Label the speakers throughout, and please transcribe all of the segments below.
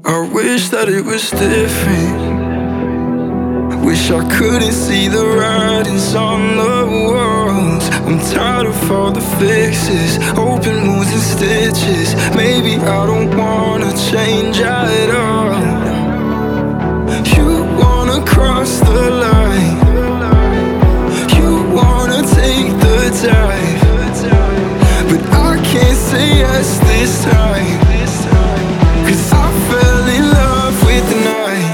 Speaker 1: I wish that it was different. Wish I couldn't see the writings on the walls. I'm tired of all the fixes, open wounds and stitches. Maybe I don't wanna change at all. You wanna cross the line, you wanna take the dive, but I can't say yes this time, 'cause I fell in love with the night.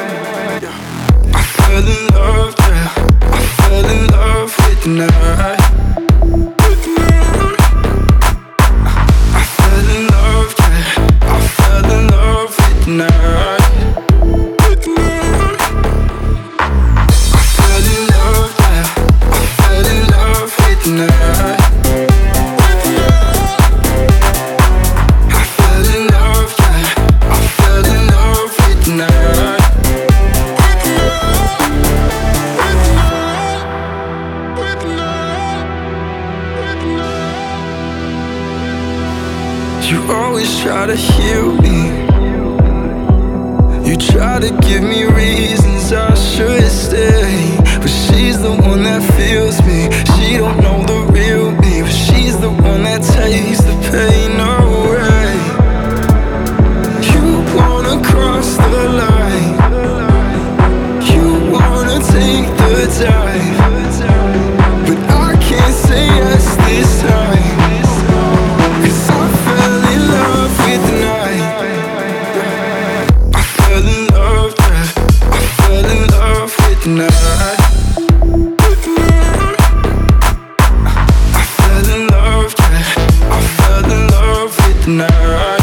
Speaker 1: I fell in love, yeah, I fell in love with the night. I fell in love, yeah, I fell in love with the night. I fell in love, yeah, I fell in love with the night. I fell in love, yeah, I fell in love with the night. You always try to heal me, you try to give me reasons I should stay, but she's the one that feels me. She don't know the real me, but she's the one that takes the pain away. You wanna cross the line, you wanna take the dive, but I can't say yes this time, 'cause I fell in love with the night. I fell in love, yeah, I fell in love with the night. I fell in love, yeah, I fell in love with the night.